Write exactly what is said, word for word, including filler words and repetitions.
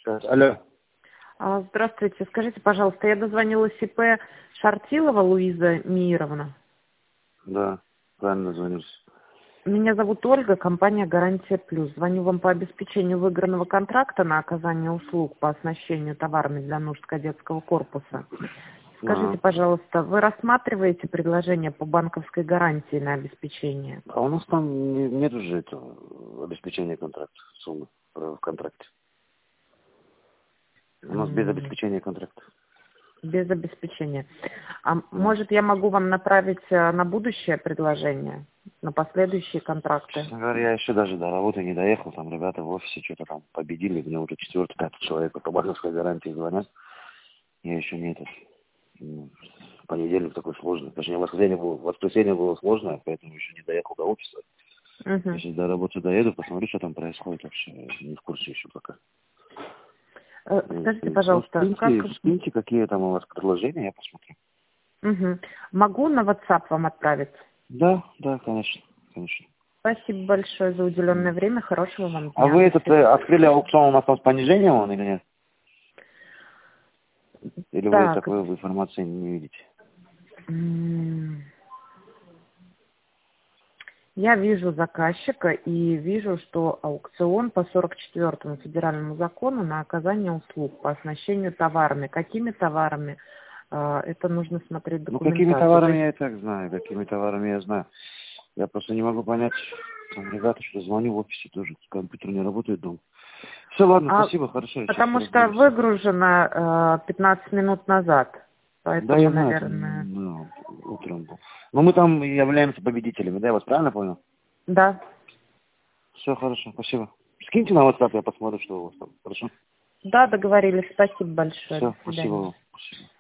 Алло. А, Здравствуйте. Скажите, пожалуйста, я дозвонилась ИП Шартилова Луиза Миировна. Да, правильно звонишь. Меня зовут Ольга, компания «Гарантия Плюс». Звоню вам по обеспечению выигранного контракта на оказание услуг по оснащению товарами для нужд кадетского корпуса. Скажите, Ага. пожалуйста, вы рассматриваете предложение по банковской гарантии на обеспечение? А у нас там не- нет уже этого обеспечения контракта, суммы э, в контракте. У нас без М, обеспечения контракта. Без обеспечения. А Да. может, я могу вам направить э, на будущее предложение, на последующие контракты? Честно говоря, я еще даже до работы не доехал. Там ребята в офисе что-то там победили. Мне уже четвертый, пятый человек по банковской гарантии звонят. Я еще не этот. м, Понедельник такой сложный. Точнее, воскресенье было, воскресенье было сложное, поэтому еще не доехал до офиса. Мгм. Если до работы доеду, посмотрю, что там происходит вообще. Не в курсе еще пока. Э, Ну, Скажите, ну, пожалуйста, как... скиньте, скиньте, какие там у вас предложения, я посмотрю. Мгм. Могу на WhatsApp вам отправить? Да, да, конечно, конечно. Спасибо большое за уделенное М. время. Хорошего вам А дня. вы До этот э, свидания. открыли аукцион у нас там с понижением он или нет? Или вы Так, такой информации не видите? м, я вижу заказчика и вижу, что аукцион по сорок четвёртому федеральному закону на оказание услуг по оснащению товарами. Какими товарами? А, Это нужно смотреть Ну, какими документацию. То товарами есть, я и так знаю, какими товарами я знаю. Я просто не могу понять, там, ребята, что звоню в офисе тоже, компьютер не работает дома. Все, ладно, а, спасибо, хорошо, я сейчас потому что разберусь. выгружено э, пятнадцать минут назад. Да, Поэтому, я знаю, наверное, там, ну, утром был. Но мы там являемся победителями, да, я вас правильно понял? да. Все хорошо, спасибо. Скиньте на WhatsApp, я посмотрю, что у вас там. Хорошо? Да, договорились. Спасибо большое. До Все, спасибо свидания. вам. Спасибо.